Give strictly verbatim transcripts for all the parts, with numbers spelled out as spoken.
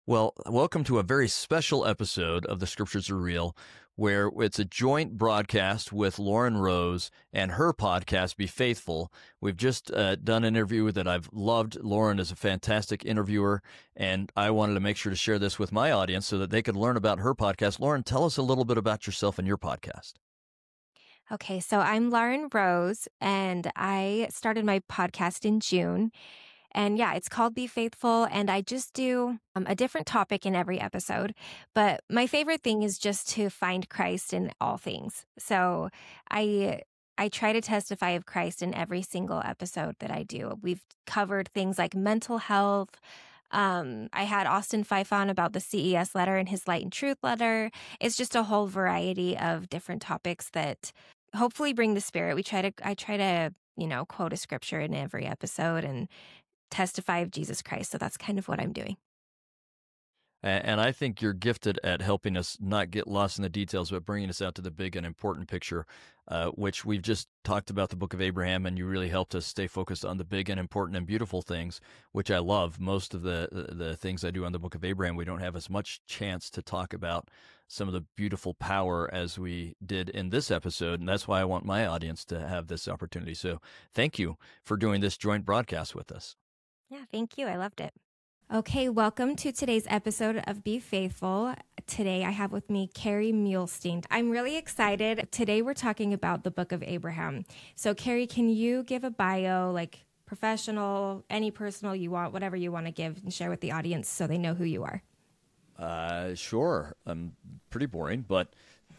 Well, welcome to a very special episode of The Scriptures Are Real, where it's a joint broadcast with Lauren Rose and her podcast, Be Faithful. We've just uh, done an interview that I've loved. Lauren is a fantastic interviewer, and I wanted to make sure to share this with my audience so that they could learn about her podcast. Lauren, tell us a little bit about yourself and your podcast. Okay, so I'm Lauren Rose, and I started my podcast in June. And yeah, it's called Be Faithful, and I just do um, a different topic in every episode. But my favorite thing is just to find Christ in all things. So I I try to testify of Christ in every single episode that I do. We've covered things like mental health. Um, I had Austin Fife on about the C E S letter and his Light and Truth letter. It's just a whole variety of different topics that hopefully bring the Spirit. We try to I try to, you know, quote a scripture in every episode and testify of Jesus Christ. So that's kind of what I'm doing. And I think you're gifted at helping us not get lost in the details, but bringing us out to the big and important picture, uh, which we've just talked about the book of Abraham, and you really helped us stay focused on the big and important and beautiful things, which I love. Most of the, the things I do on the book of Abraham, we don't have as much chance to talk about some of the beautiful power as we did in this episode, and that's why I want my audience to have this opportunity. So thank you for doing this joint broadcast with us. Yeah, thank you. I loved it. Okay, welcome to today's episode of Be Faithful. Today I have with me Carrie Muhlestein. I'm really excited. Today we're talking about the book of Abraham. So Carrie, can you give a bio, like professional, any personal you want, whatever you want to give and share with the audience so they know who you are? Uh, sure. I'm pretty boring, but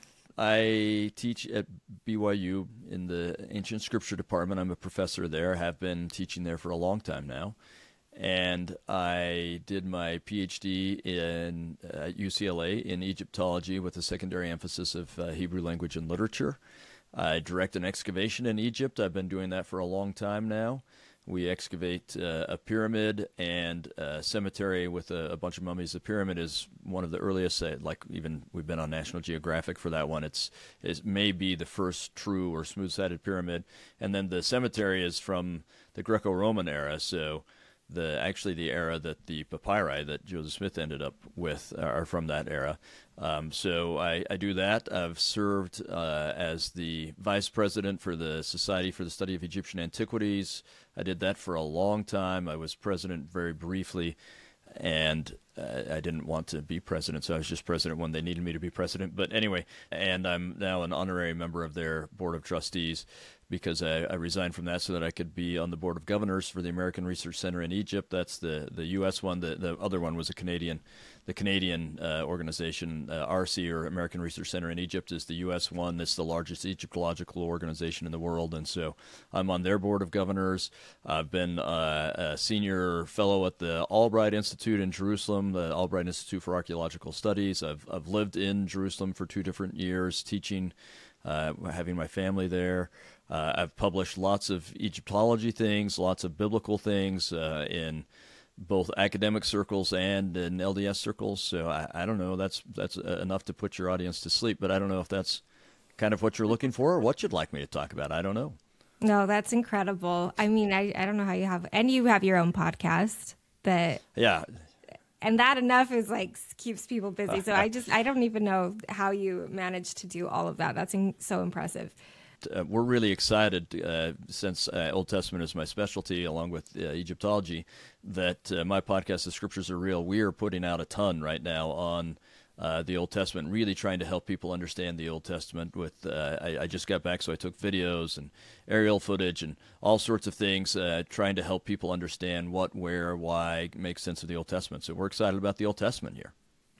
I teach at B Y U in the Ancient Scripture Department. I'm a professor there, have been teaching there for a long time now. And I did my PhD in uh, U C L A in Egyptology with a secondary emphasis of uh, Hebrew language and literature. I direct an excavation in Egypt. I've been doing that for a long time now. We excavate uh, a pyramid and a cemetery with a, a bunch of mummies. The pyramid is one of the earliest, uh, like even we've been on National Geographic for that one. It's it may be the first true or smooth-sided pyramid. And then the cemetery is from the Greco-Roman era, so the actually the era that the papyri that Joseph Smith ended up with are from that era. Um, so I, I do that. I've served uh, as the vice president for the Society for the Study of Egyptian Antiquities. I did that for a long time. I was president very briefly, and uh, I didn't want to be president, so I was just president when they needed me to be president. But anyway, and I'm now an honorary member of their board of trustees because I, I resigned from that so that I could be on the board of governors for the American Research Center in Egypt. That's the, the U S one. The, the other one was a Canadian, the Canadian uh, organization, uh, R C, or American Research Center in Egypt, is the U S one. That's the largest Egyptological organization in the world, and so I'm on their board of governors. I've been uh, a senior fellow at the Albright Institute in Jerusalem, the Albright Institute for Archaeological Studies. I've I've lived in Jerusalem for two different years, teaching, uh, having my family there. Uh, I've published lots of Egyptology things, lots of biblical things uh, in both academic circles and in L D S circles. So I, I don't know. That's that's enough to put your audience to sleep. But I don't know if that's kind of what you're looking for or what you'd like me to talk about. I don't know. No, that's incredible. I mean, I, I don't know how you have, and you have your own podcast that. Yeah. And that enough is like keeps people busy. So I just, I don't even know how you manage to do all of that. That's in, so impressive. Uh, we're really excited uh, since uh, Old Testament is my specialty, along with uh, Egyptology, that uh, my podcast, The Scriptures Are Real, we are putting out a ton right now on uh, the Old Testament, really trying to help people understand the Old Testament. With uh, I, I just got back, so I took videos and aerial footage and all sorts of things, uh, trying to help people understand what, where, why, make sense of the Old Testament. So we're excited about the Old Testament here.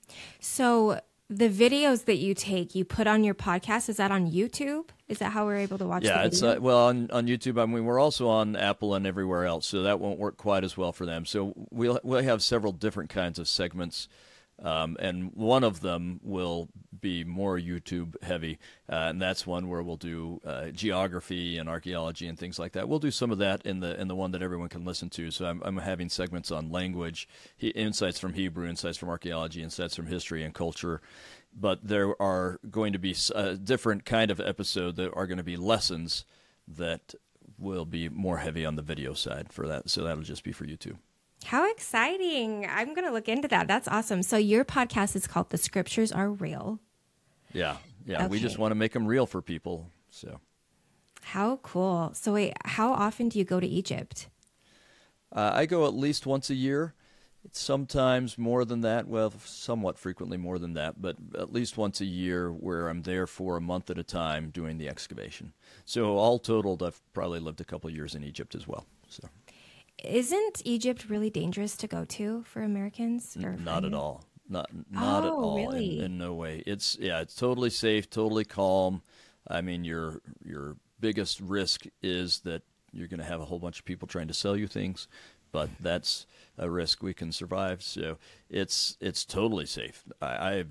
So the videos that you take, you put on your podcast, is that on YouTube? Is that how we're able to watch yeah, the video? it's uh, well on, on YouTube. I mean, we're also on Apple and everywhere else, so that won't work quite as well for them. So we'll we'll have several different kinds of segments, um, and one of them will be more YouTube heavy, uh, and that's one where we'll do uh, geography and archaeology and things like that. We'll do some of that in the in the one that everyone can listen to. So I'm I'm having segments on language, he, insights from Hebrew, insights from archaeology, insights from history and culture. But there are going to be a different kind of episode that are going to be lessons that will be more heavy on the video side for that. So that'll just be for YouTube. How exciting. I'm going to look into that. That's awesome. So your podcast is called The Scriptures Are Real. Yeah, yeah. Okay. We just want to make them real for people. So, how cool. So wait, how often do you go to Egypt? uh, I go at least once a year. It's sometimes more than that. Well, somewhat frequently more than that, but at least once a year where I'm there for a month at a time doing the excavation. So all totaled, I've probably lived a couple of years in Egypt as well. So. Isn't Egypt really dangerous to go to for Americans? Or N- not at all. Not not oh, at all. Really? In, in no way. It's yeah. It's totally safe. Totally calm. I mean, your your biggest risk is that you're going to have a whole bunch of people trying to sell you things, but that's a risk we can survive. So it's it's totally safe. I I've,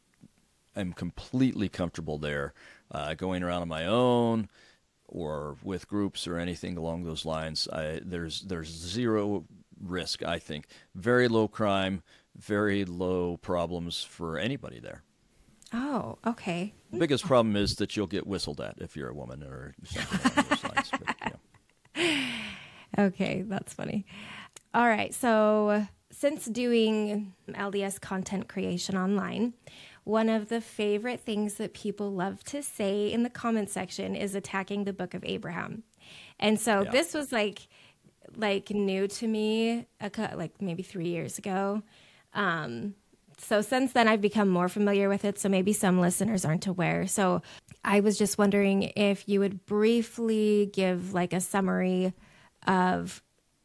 I'm completely comfortable there, uh, going around on my own or with groups or anything along those lines. I, there's there's zero risk, I think. Very low crime, very low problems for anybody there. Oh, okay. The biggest problem is that you'll get whistled at if you're a woman or something along those lines. But, yeah. Okay, that's funny. All right, so since doing L D S content creation online, one of the favorite things that people love to say in the comment section is attacking the Book of Abraham. And so Yeah. this was like like new to me, a, cou- like maybe three years ago. Um, so since then, I've become more familiar with it. So maybe some listeners aren't aware. So I was just wondering if you would briefly give like a summary of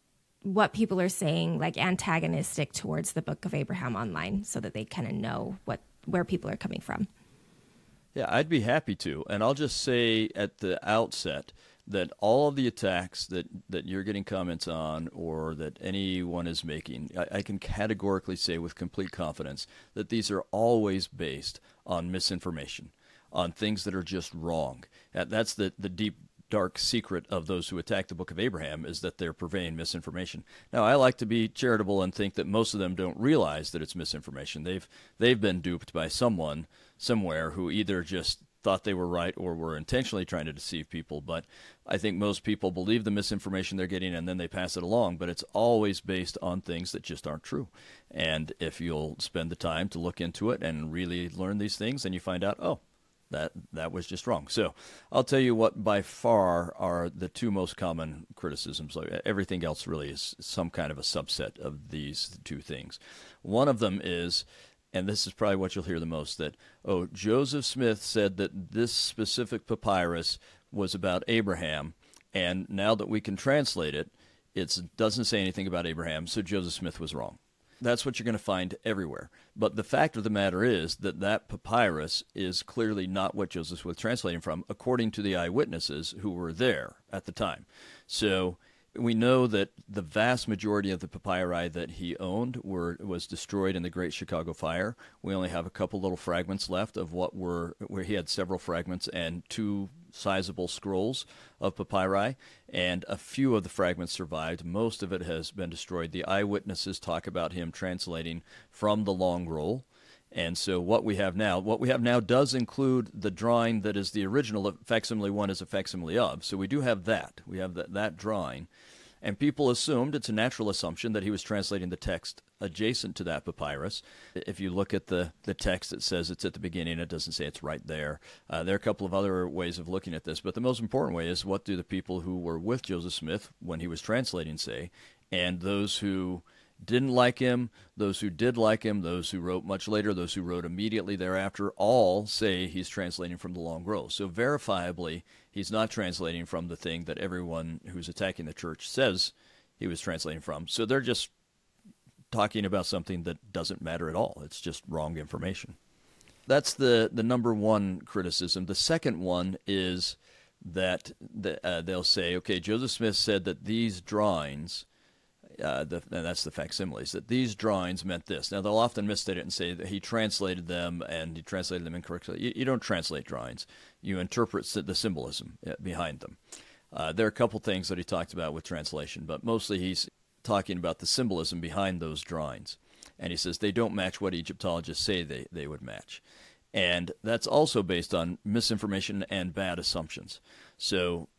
what people are saying, like antagonistic towards the Book of Abraham online, so that they kind of know what where people are coming from. Yeah, I'd be happy to. And I'll just say at the outset that all of the attacks that, that you're getting comments on or that anyone is making, I, I can categorically say with complete confidence that these are always based on misinformation, on things that are just wrong. And that's the, the deep, dark secret of those who attack the Book of Abraham, is that they're purveying misinformation. Now, I like to be charitable and think that most of them don't realize that it's misinformation. They've they've been duped by someone somewhere who either just thought they were right or were intentionally trying to deceive people. But I think most people believe the misinformation they're getting and then they pass it along. But it's always based on things that just aren't true. And if you'll spend the time to look into it and really learn these things, then you find out, oh, that that was just wrong. So I'll tell you what by far are the two most common criticisms. Everything else really is some kind of a subset of these two things. One of them is, and this is probably what you'll hear the most, that, oh, Joseph Smith said that this specific papyrus was about Abraham, and now that we can translate it, it doesn't say anything about Abraham, so Joseph Smith was wrong. That's what you're going to find everywhere. But the fact of the matter is that that papyrus is clearly not what Joseph was translating from, according to the eyewitnesses who were there at the time. So we know that the vast majority of the papyri that he owned were was destroyed in the Great Chicago Fire. We only have a couple little fragments left of what were, where he had several fragments and two sizable scrolls of papyri, and a few of the fragments survived. Most of it has been destroyed. The eyewitnesses talk about him translating from the long roll. And so what we have now, what we have now does include the drawing that is the original facsimile one is a facsimile of. So we do have that. We have that, that drawing. And people assumed, it's a natural assumption, that he was translating the text adjacent to that papyrus. If you look at the, the text, it says it's at the beginning. It doesn't say it's right there. Uh, there are a couple of other ways of looking at this, but the most important way is, what do the people who were with Joseph Smith when he was translating say? And those who didn't like him, those who did like him, those who wrote much later, those who wrote immediately thereafter, all say he's translating from the long roll. So verifiably, he's not translating from the thing that everyone who's attacking the church says he was translating from. So they're just talking about something that doesn't matter at all. It's just wrong information. That's the, the number one criticism. The second one is that the, uh, they'll say, okay, Joseph Smith said that these drawings, Uh, the, and that's the facsimiles, that these drawings meant this. Now, they'll often misstate it and say that he translated them and he translated them incorrectly. You, you don't translate drawings. You interpret the symbolism behind them. Uh, there are a couple things that he talked about with translation, but mostly he's talking about the symbolism behind those drawings. And he says they don't match what Egyptologists say they, they would match. And that's also based on misinformation and bad assumptions. So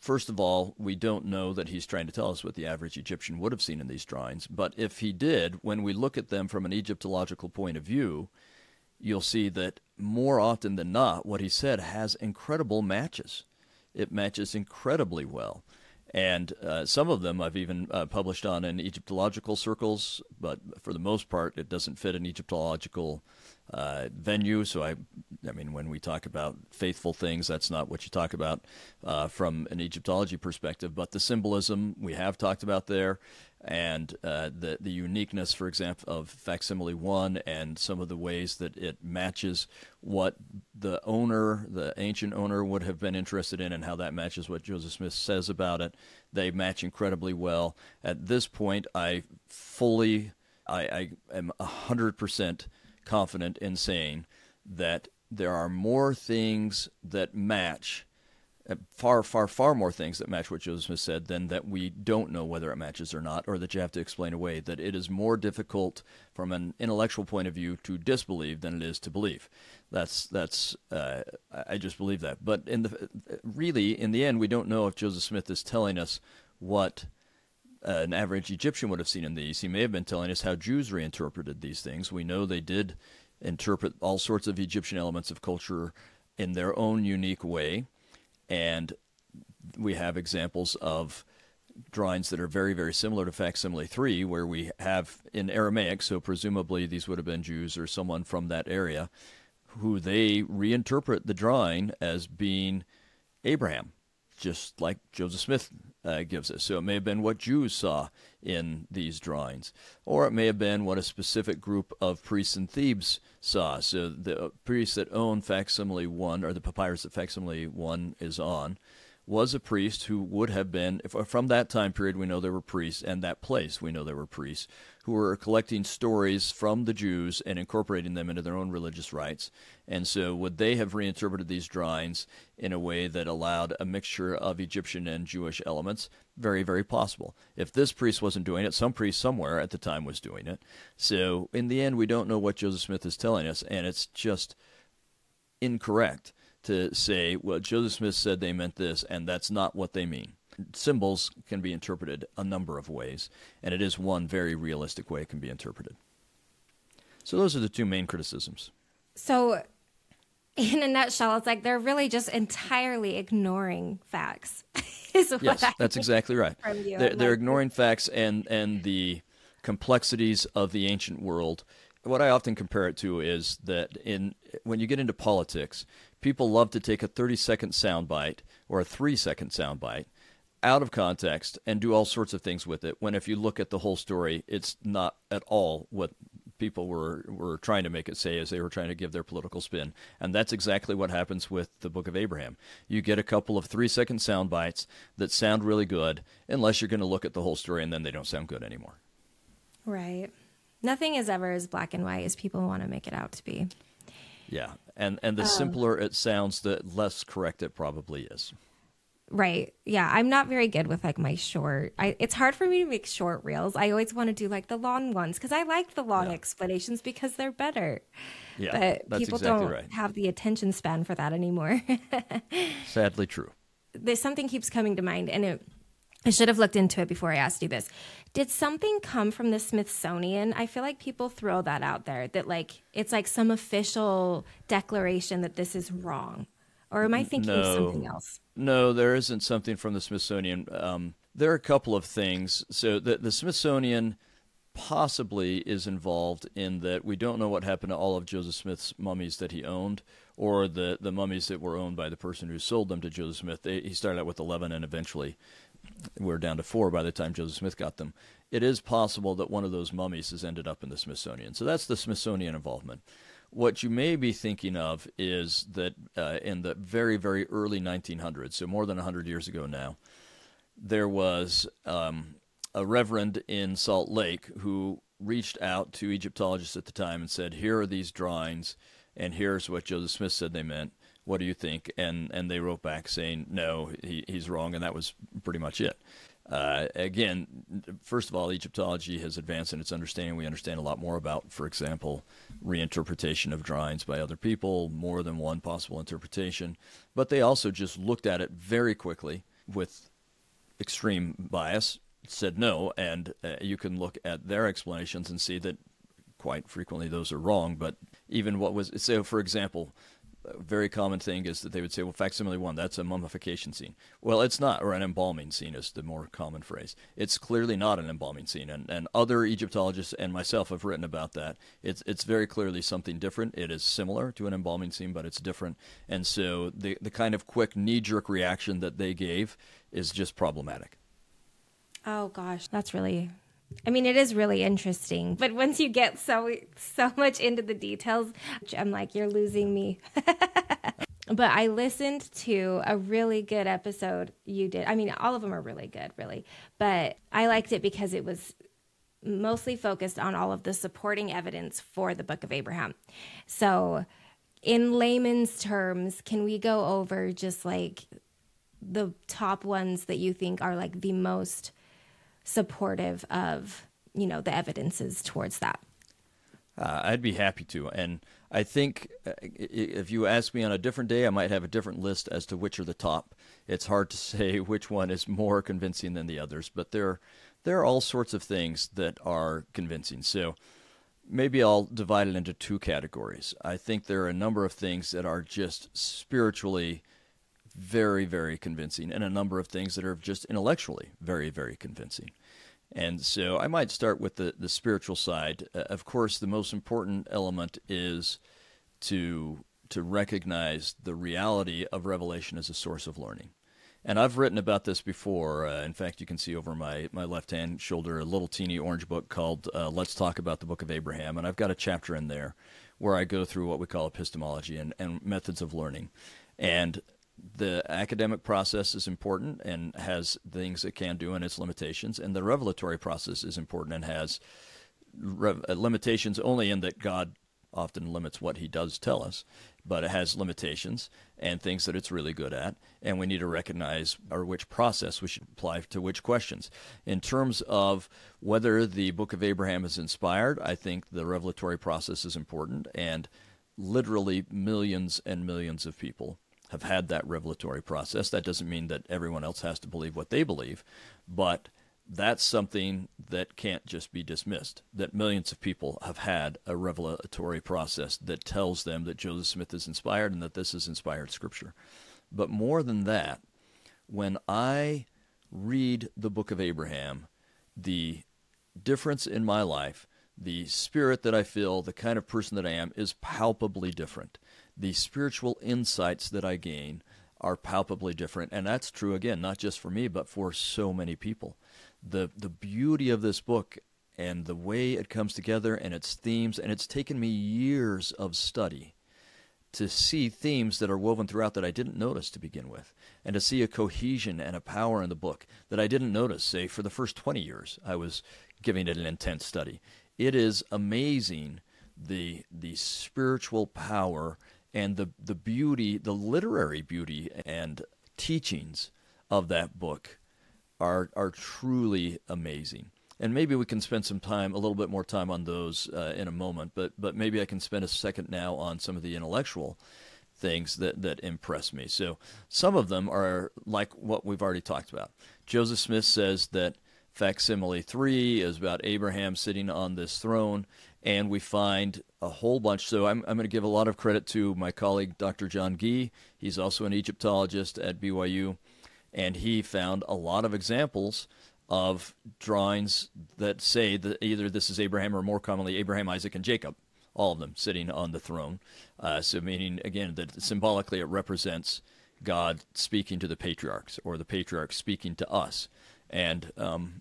first of all, we don't know that he's trying to tell us what the average Egyptian would have seen in these drawings. But if he did, when we look at them from an Egyptological point of view, you'll see that more often than not, what he said has incredible matches. It matches incredibly well. And uh, some of them I've even uh, published on in Egyptological circles, but for the most part, it doesn't fit an Egyptological uh, venue. So, I I mean, when we talk about faithful things, that's not what you talk about uh, from an Egyptology perspective. But the symbolism we have talked about there, and uh, the, the uniqueness, for example, of Facsimile one and some of the ways that it matches what the owner, the ancient owner, would have been interested in, and how that matches what Joseph Smith says about it. They match incredibly well. At this point, I fully, I, I am one hundred percent confident in saying that there are more things that match, far, far, far more things that match what Joseph Smith said than that we don't know whether it matches or not, or that you have to explain away, that it is more difficult from an intellectual point of view to disbelieve than it is to believe. That's, that's uh, I just believe that. But in the really, in the end, we don't know if Joseph Smith is telling us what Uh, an average Egyptian would have seen in these. He may have been telling us how Jews reinterpreted these things. We know they did interpret all sorts of Egyptian elements of culture in their own unique way, and we have examples of drawings that are very, very similar to Facsimile three, where we have in Aramaic, so presumably these would have been Jews or someone from that area, who they reinterpret the drawing as being Abraham, just like Joseph Smith uh, gives us. So it may have been what Jews saw in these drawings, or it may have been what a specific group of priests in Thebes saw. So the priest that owned Facsimile one, or the papyrus that Facsimile one is on, was a priest who would have been, if, from that time period we know there were priests, and that place we know there were priests, who were collecting stories from the Jews and incorporating them into their own religious rites. And so would they have reinterpreted these drawings in a way that allowed a mixture of Egyptian and Jewish elements? Very, very possible. If this priest wasn't doing it, some priest somewhere at the time was doing it. So in the end, we don't know what Joseph Smith is telling us, and it's just incorrect to say, well, Joseph Smith said they meant this, and that's not what they mean. Symbols can be interpreted a number of ways, and it is one very realistic way it can be interpreted. So those are the two main criticisms. So in a nutshell, it's like they're really just entirely ignoring facts. Is what yes, I that's exactly right. They're, they're like, ignoring facts and, and the complexities of the ancient world. What I often compare it to is that in when you get into politics, people love to take a thirty-second soundbite or a three-second soundbite out of context and do all sorts of things with it, when if you look at the whole story, it's not at all what people were, were trying to make it say as they were trying to give their political spin. And that's exactly what happens with the Book of Abraham. You get a couple of three-second sound bites that sound really good, unless you're going to look at the whole story, and then they don't sound good anymore. Right. Nothing is ever as black and white as people want to make it out to be. Yeah, and, and the um, simpler it sounds, the less correct it probably is. Right. Yeah. I'm not very good with like my short. I, it's hard for me to make short reels. I always want to do like the long ones because I like the long yeah. explanations because they're better. Yeah, but that's people exactly don't right. have the attention span for that anymore. Sadly true. There's something keeps coming to mind, and it, I should have looked into it before I asked you this. Did something come from the Smithsonian? I feel like people throw that out there, that like it's like some official declaration that this is wrong. Or am I thinking no, of something else? No, there isn't something from the Smithsonian. Um, there are a couple of things. So the, the Smithsonian possibly is involved in that we don't know what happened to all of Joseph Smith's mummies that he owned, or the, the mummies that were owned by the person who sold them to Joseph Smith. They, he started out with eleven, and eventually we're down to four by the time Joseph Smith got them. It is possible that one of those mummies has ended up in the Smithsonian. So that's the Smithsonian involvement. What you may be thinking of is that uh, in the very, very early nineteen hundreds, so more than one hundred years ago now, there was um, a reverend in Salt Lake who reached out to Egyptologists at the time and said, here are these drawings, and here's what Joseph Smith said they meant. What do you think? And and they wrote back saying, no, he, he's wrong, and that was pretty much it. Uh, again, first of all, Egyptology has advanced in its understanding. We understand a lot more about, for example, reinterpretation of drawings by other people, more than one possible interpretation. But they also just looked at it very quickly with extreme bias, said no, and uh, you can look at their explanations and see that quite frequently those are wrong. But even what was, so for example, a very common thing is that they would say, well, facsimile one, that's a mummification scene. Well, it's not, or an embalming scene is the more common phrase. It's clearly not an embalming scene, and, and other Egyptologists and myself have written about that. It's it's very clearly something different. It is similar to an embalming scene, but it's different. And so the, the kind of quick knee-jerk reaction that they gave is just problematic. Oh, gosh, that's really... I mean, it is really interesting, but once you get so so much into the details, I'm like, you're losing me. But I listened to a really good episode you did. I mean, all of them are really good, really. But I liked it because it was mostly focused on all of the supporting evidence for the Book of Abraham. So in layman's terms, can we go over just like the top ones that you think are like the most supportive of, you know, the evidences towards that? Uh, I'd be happy to. And I think uh, if you ask me on a different day, I might have a different list as to which are the top. It's hard to say which one is more convincing than the others, but there, there are all sorts of things that are convincing. So maybe I'll divide it into two categories. I think there are a number of things that are just spiritually very, very convincing, and a number of things that are just intellectually very, very convincing. And so I might start with the, the spiritual side. Uh, of course, the most important element is to to recognize the reality of revelation as a source of learning. And I've written about this before. Uh, in fact, you can see over my, my left-hand shoulder a little teeny orange book called uh, Let's Talk About the Book of Abraham. And I've got a chapter in there where I go through what we call epistemology and, and methods of learning. And the academic process is important and has things it can do and its limitations, and the revelatory process is important and has rev- limitations only in that God often limits what he does tell us, but it has limitations and things that it's really good at, and we need to recognize or which process we should apply to which questions. In terms of whether the Book of Abraham is inspired, I think the revelatory process is important, and literally millions and millions of people have had that revelatory process. That doesn't mean that everyone else has to believe what they believe, but that's something that can't just be dismissed, that millions of people have had a revelatory process that tells them that Joseph Smith is inspired and that this is inspired scripture. But more than that, when I read the Book of Abraham, the difference in my life, the spirit that I feel, the kind of person that I am, is palpably different. The spiritual insights that I gain are palpably different, and that's true, again, not just for me, but for so many people. The the beauty of this book and the way it comes together and its themes, and it's taken me years of study to see themes that are woven throughout that I didn't notice to begin with, and to see a cohesion and a power in the book that I didn't notice, say, for the first twenty years I was giving it an intense study. It is amazing, the the spiritual power and the, the beauty, the literary beauty and teachings of that book are are truly amazing. And maybe we can spend some time, a little bit more time on those uh, in a moment, but but maybe I can spend a second now on some of the intellectual things that, that impress me. So some of them are like what we've already talked about. Joseph Smith says that facsimile three is about Abraham sitting on this throne, and we find a whole bunch. So I'm, I'm going to give a lot of credit to my colleague, Doctor John Gee. He's also an Egyptologist at B Y U, and he found a lot of examples of drawings that say that either this is Abraham or more commonly Abraham, Isaac, and Jacob, all of them sitting on the throne. Uh, so meaning, again, that symbolically it represents God speaking to the patriarchs or the patriarchs speaking to us. And um,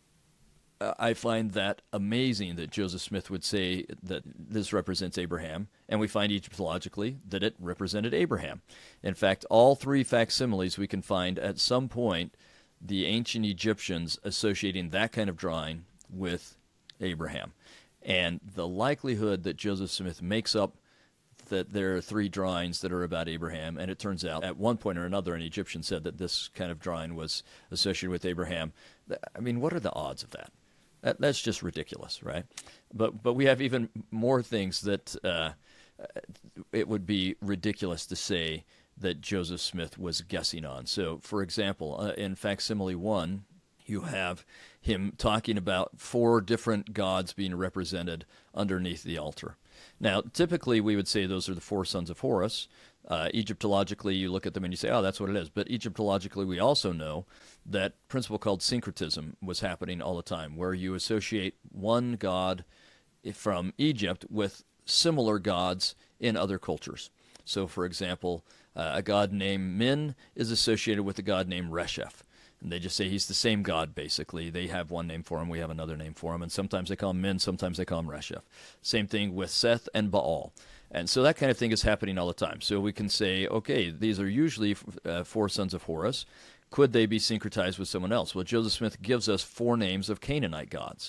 I find that amazing that Joseph Smith would say that this represents Abraham, and we find Egyptologically that it represented Abraham. In fact, all three facsimiles we can find at some point the ancient Egyptians associating that kind of drawing with Abraham. And the likelihood that Joseph Smith makes up that there are three drawings that are about Abraham, and it turns out at one point or another an Egyptian said that this kind of drawing was associated with Abraham. I mean, what are the odds of that? that that's just ridiculous, right? But but we have even more things that uh, it would be ridiculous to say that Joseph Smith was guessing on. So, for example, uh, in facsimile one, you have him talking about four different gods being represented underneath the altar. Now, typically we would say those are the four sons of Horus. Uh, Egyptologically, you look at them and you say, oh, that's what it is. But Egyptologically, we also know that principle called syncretism was happening all the time, where you associate one god from Egypt with similar gods in other cultures. So, for example, uh, a god named Min is associated with a god named Resheph. And they just say he's the same god, basically. They have one name for him, we have another name for him. And sometimes they call him Min, sometimes they call him Resheph. Same thing with Seth and Baal. And so that kind of thing is happening all the time. So we can say, okay, these are usually uh, four sons of Horus. Could they be syncretized with someone else? Well, Joseph Smith gives us four names of Canaanite gods.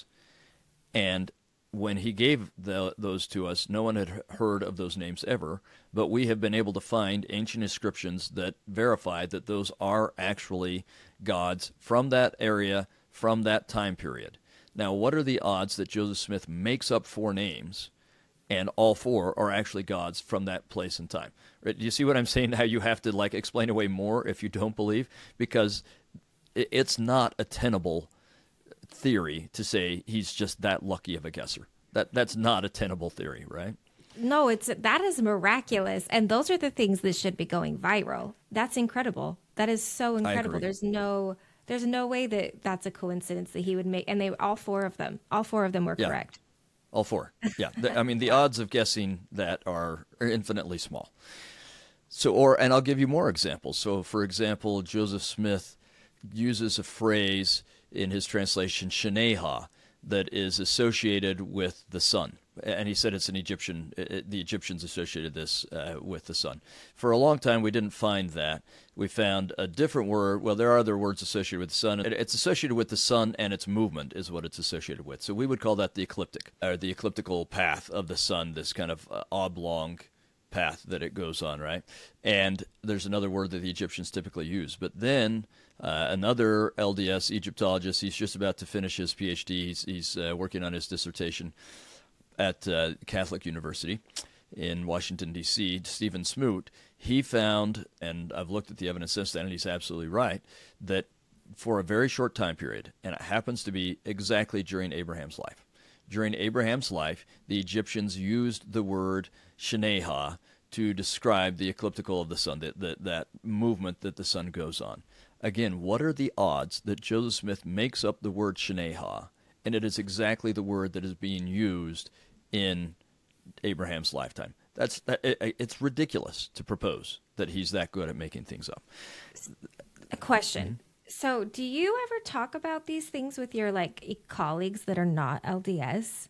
And when he gave the, those to us, no one had heard of those names ever, but we have been able to find ancient inscriptions that verify that those are actually gods from that area, from that time period. Now, what are the odds that Joseph Smith makes up four names and all four are actually gods from that place and time? Right? Do you see what I'm saying? How you have to like explain away more if you don't believe? Because it's not a tenable theory to say he's just that lucky of a guesser. That that's not a tenable theory, right? No, it's that is miraculous, and those are the things that should be going viral. That's incredible. That is so incredible. There's no there's no way that that's a coincidence that he would make, and they all four of them, all four of them were yeah. correct. All four. Yeah. I mean, the odds of guessing that are, are infinitely small. So, or and I'll give you more examples. So, for example, Joseph Smith uses a phrase in his translation, Shaneha, that is associated with the sun. And he said it's an Egyptian, it, the Egyptians associated this uh, with the sun. For a long time, we didn't find that. We found a different word. Well, there are other words associated with the sun. It, it's associated with the sun and its movement is what it's associated with. So we would call that the ecliptic, or the ecliptical path of the sun, this kind of uh, oblong path that it goes on, right? And there's another word that the Egyptians typically use. But then uh, another L D S Egyptologist, he's just about to finish his PhD. He's, he's uh, working on his dissertation at uh, Catholic University in Washington, D C, Stephen Smoot. He found, and I've looked at the evidence since then, and he's absolutely right, that for a very short time period, and it happens to be exactly during Abraham's life, during Abraham's life, the Egyptians used the word Shaneha to describe the ecliptical of the sun, that, that, that movement that the sun goes on. Again, what are the odds that Joseph Smith makes up the word Shaneha, and it is exactly the word that is being used in Abraham's lifetime? That's it, it's ridiculous to propose that he's that good at making things up. A question. Mm-hmm. So, do you ever talk about these things with your like colleagues that are not L D S?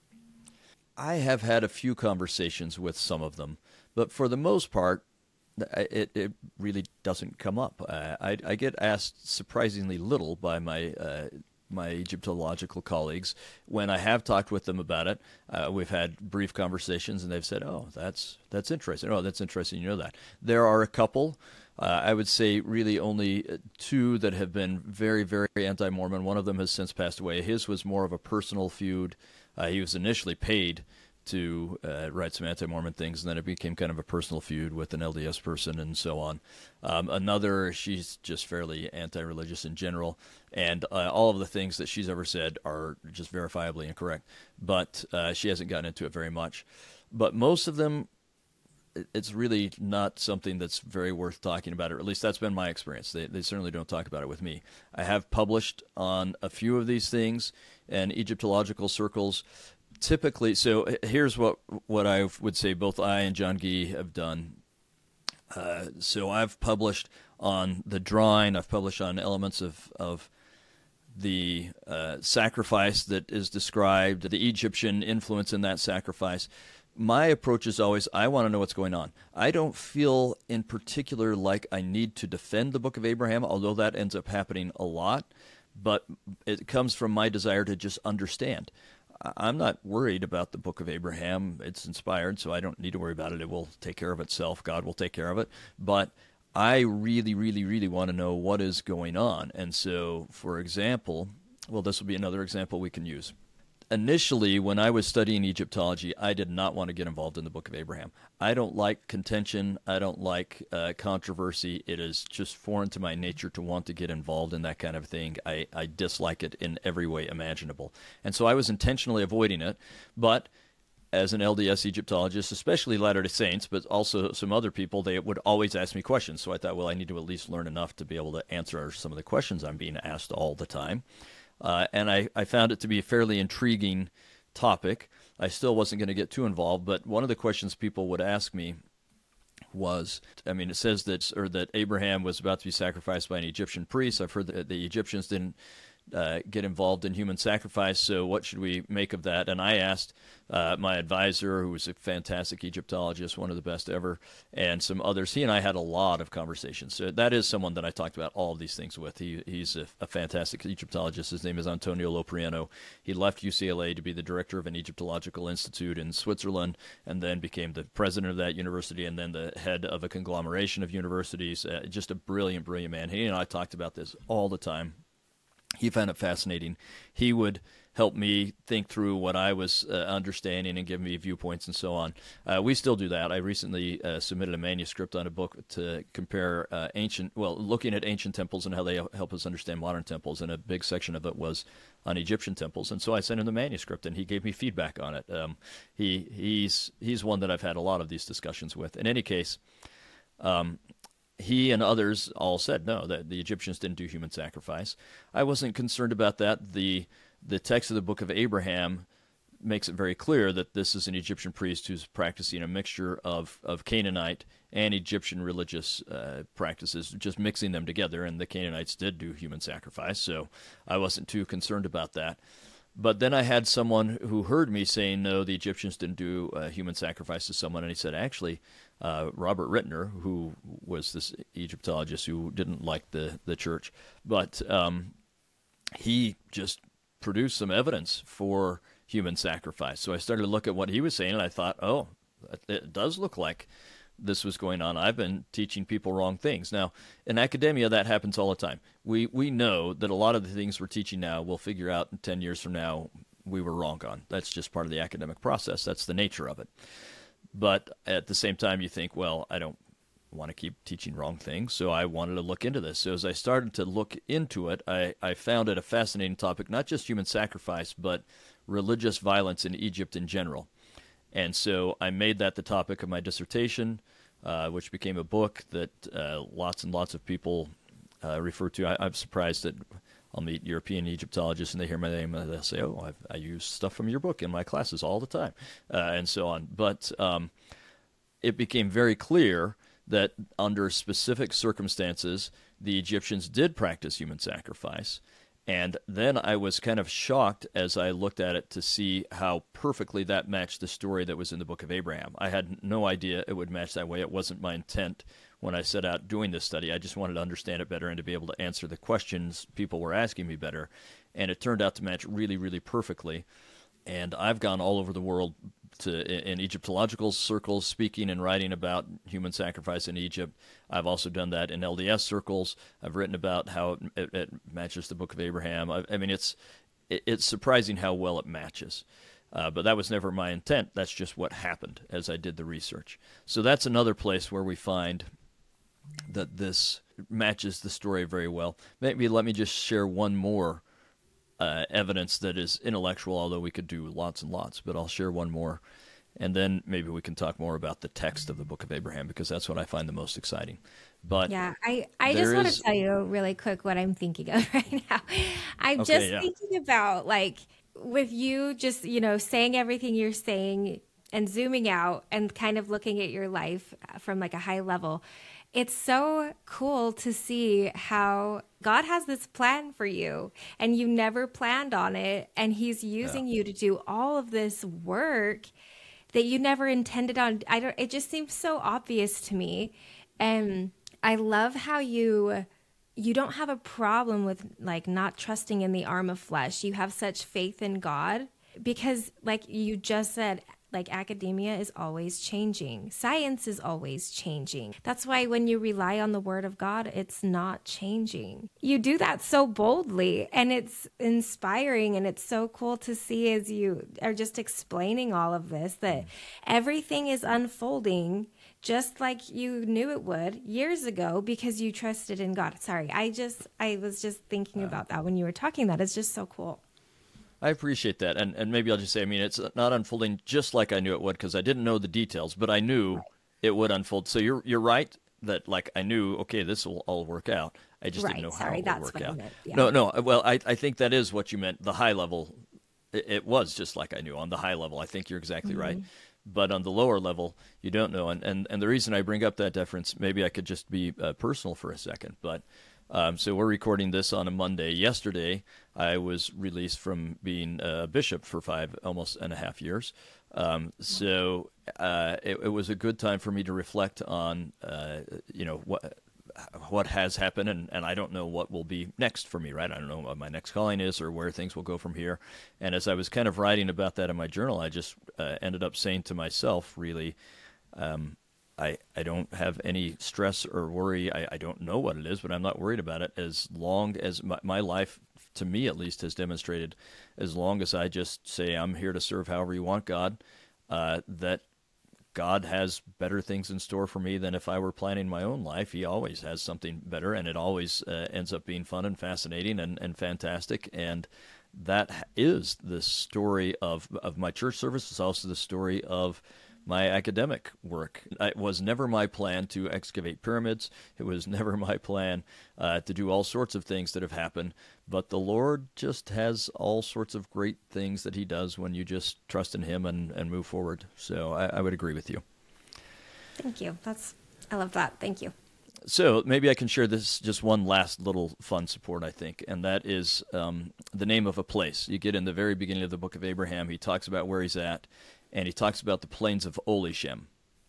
I have had a few conversations with some of them, but for the most part, it, it really doesn't come up. Uh, I, I get asked surprisingly little by my uh, my Egyptological colleagues. When I have talked with them about it, uh, we've had brief conversations, and they've said, "Oh, that's that's interesting. Oh, that's interesting. You know that." There are a couple. Uh, I would say really only two that have been very, very anti-Mormon. One of them has since passed away. His was more of a personal feud. Uh, he was initially paid to uh, write some anti-Mormon things, and then it became kind of a personal feud with an L D S person and so on. Um, another, she's just fairly anti-religious in general, and uh, all of the things that she's ever said are just verifiably incorrect, but uh, she hasn't gotten into it very much. But most of them, it's really not something that's very worth talking about, or at least that's been my experience. They, they certainly don't talk about it with me. I have published on a few of these things in Egyptological circles. Typically, so here's what what I would say both I and John Gee have done. Uh, so I've published on the drawing. I've published on elements of, of the uh, sacrifice that is described, the Egyptian influence in that sacrifice. My approach is always, I want to know what's going on. I don't feel in particular like I need to defend the Book of Abraham, although that ends up happening a lot, but it comes from my desire to just understand. I'm not worried about the Book of Abraham. It's inspired, so I don't need to worry about it. It will take care of itself. God will take care of it. But I really, really, really want to know what is going on. And so, for example, well, this will be another example we can use. initially, when I was studying Egyptology, I did not want to get involved in the Book of Abraham. I don't like contention. I don't like uh, controversy. It is just foreign to my nature to want to get involved in that kind of thing. I, I dislike it in every way imaginable. And so I was intentionally avoiding it. But as an L D S Egyptologist, especially Latter-day Saints, but also some other people, they would always ask me questions. So I thought, well, I need to at least learn enough to be able to answer some of the questions I'm being asked all the time. Uh, and I, I found it to be a fairly intriguing topic. I still wasn't going to get too involved, but one of the questions people would ask me was, I mean, it says that or that Abraham was about to be sacrificed by an Egyptian priest. I've heard that the Egyptians didn't uh, get involved in human sacrifice, so what should we make of that? And I asked uh, my advisor, who was a fantastic Egyptologist, one of the best ever, and some others. He and I had a lot of conversations. So that is someone that I talked about all of these things with. He He's a, a fantastic Egyptologist. His name is Antonio Loprieno. He left U C L A to be the director of an Egyptological institute in Switzerland, and then became the president of that university, and then the head of a conglomeration of universities. Uh, just a brilliant, brilliant man. He and I talked about this all the time. He found it fascinating. He would help me think through what I was uh, understanding and give me viewpoints and so on. Uh, we still do that. I recently uh, submitted a manuscript on a book to compare uh, ancient, well, looking at ancient temples and how they help us understand modern temples, and a big section of it was on Egyptian temples. And so I sent him the manuscript, and he gave me feedback on it. Um, he he's he's one that I've had a lot of these discussions with. In any case, um, he and others all said no, that the Egyptians didn't do human sacrifice. I wasn't concerned about that. The the text of the Book of Abraham makes it very clear that this is an Egyptian priest who's practicing a mixture of, of Canaanite and Egyptian religious uh, practices, just mixing them together, and the Canaanites did do human sacrifice, so I wasn't too concerned about that. But then I had someone who heard me saying, no, the Egyptians didn't do uh, human sacrifice to someone, and he said, actually, uh, Robert Rittner, who was this Egyptologist who didn't like the, the church, but um, he just produced some evidence for human sacrifice. So I started to look at what he was saying, and I thought, oh, it does look like this was going on. I've been teaching people wrong things. Now, in academia, that happens all the time. We we know that a lot of the things we're teaching now, we'll figure out in ten years from now we were wrong on. That's just part of the academic process. That's the nature of it. But at the same time, you think, well, I don't want to keep teaching wrong things, so I wanted to look into this. So as I started to look into it, I, I found it a fascinating topic, not just human sacrifice, but religious violence in Egypt in general. And so I made that the topic of my dissertation, uh, which became a book that uh, lots and lots of people uh, refer to. I, I'm surprised that I'll meet European Egyptologists and they hear my name and they'll say, oh, I've, I use stuff from your book in my classes all the time, uh, and so on. But um, it became very clear that under specific circumstances, the Egyptians did practice human sacrifice. And then I was kind of shocked as I looked at it to see how perfectly that matched the story that was in the Book of Abraham. I had no idea it would match that way. It wasn't my intent when I set out doing this study. I just wanted to understand it better and to be able to answer the questions people were asking me better. And it turned out to match really, really perfectly. And I've gone all over the world to in Egyptological circles, speaking and writing about human sacrifice in Egypt. I've also done that in L D S circles. I've written about how it, it, it matches the Book of Abraham. I, I mean, it's it, it's surprising how well it matches. Uh, but that was never my intent. That's just what happened as I did the research. So that's another place where we find that this matches the story very well. Maybe let me just share one more Uh, evidence that is intellectual, although we could do lots and lots, but I'll share one more, and then maybe we can talk more about the text of the Book of Abraham, because that's what I find the most exciting. But yeah, I, I just want is... to tell you really quick what I'm thinking of right now. I'm okay, just yeah. thinking about, like, with you just, you know, saying everything you're saying and zooming out and kind of looking at your life from like a high level. It's so cool to see how God has this plan for you and you never planned on it. And he's using yeah. you to do all of this work that you never intended on. I don't, it just seems so obvious to me. And I love how you, you don't have a problem with like not trusting in the arm of flesh. You have such faith in God because, like you just said, Like academia is always changing. Science is always changing. That's why when you rely on the word of God, it's not changing. You do that so boldly, and it's inspiring, and it's so cool to see as you are just explaining all of this, that everything is unfolding just like you knew it would years ago because you trusted in God. Sorry, I just, I was just thinking about that when you were talking. That is just so cool. I appreciate that. And and maybe I'll just say, I mean, it's not unfolding just like I knew it would, because I didn't know the details, but I knew right. it would unfold. So you're you're right that, like, I knew, okay, this will all work out. I just right. didn't know Sorry, how it that's would work what out. I meant. Yeah. No, no. Well, I, I think that is what you meant. The high level, it, it was just like I knew on the high level. I think you're exactly mm-hmm. right. But on the lower level, you don't know. And, and, and the reason I bring up that difference, maybe I could just be uh, personal for a second, but Um, so we're recording this on a Monday. Yesterday, I was released from being a bishop for five, almost and a half years. Um, so uh, it, it was a good time for me to reflect on, uh, you know, what what has happened, and, and I don't know what will be next for me, right? I don't know what my next calling is or where things will go from here. And as I was kind of writing about that in my journal, I just uh, ended up saying to myself, really, um, I, I don't have any stress or worry. I, I don't know what it is, but I'm not worried about it as long as my, my life, to me at least, has demonstrated, as long as I just say I'm here to serve however you want, God, uh, that God has better things in store for me than if I were planning my own life. He always has something better, and it always uh, ends up being fun and fascinating and, and fantastic. And that is the story of, of my church service. It's also the story of my academic work. It was never my plan to excavate pyramids. It was never my plan uh, to do all sorts of things that have happened. But the Lord just has all sorts of great things that he does when you just trust in him and, and move forward. So I, I would agree with you. Thank you. That's I love that. Thank you. So maybe I can share this, just one last little fun support, I think, and that is um, the name of a place. You get in the very beginning of the book of Abraham, he talks about where he's at, and he talks about the plains of Olishem,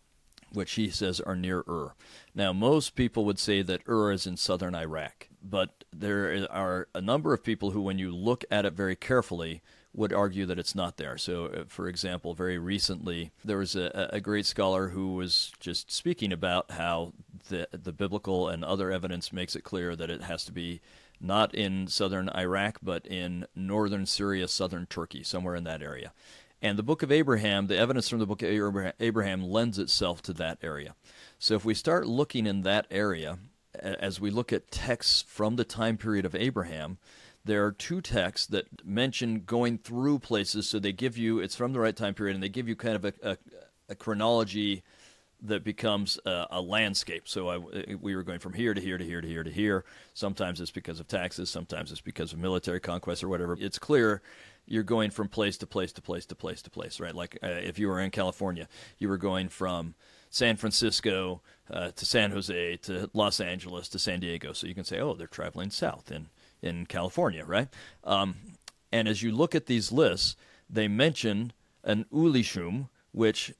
which he says are near Ur. Now, most people would say that Ur is in southern Iraq, but there are a number of people who, when you look at it very carefully, would argue that it's not there. So, uh, for example, very recently, there was a, a great scholar who was just speaking about how the, the biblical and other evidence makes it clear that it has to be not in southern Iraq, but in northern Syria, southern Turkey, somewhere in that area. And the book of Abraham, the evidence from the book of Abraham lends itself to that area. So if we start looking in that area, as we look at texts from the time period of Abraham, there are two texts that mention going through places. So they give you, it's from the right time period, and they give you kind of a, a, a chronology that becomes a, a landscape. So I, we were going from here to here to here to here to here. Sometimes it's because of taxes. Sometimes it's because of military conquest or whatever. It's clear you're going from place to place to place to place to place, right? Like uh, if you were in California, you were going from San Francisco uh, to San Jose to Los Angeles to San Diego. So you can say, oh, they're traveling south in, in California, right? Um, and as you look at these lists, they mention an Ulishum, which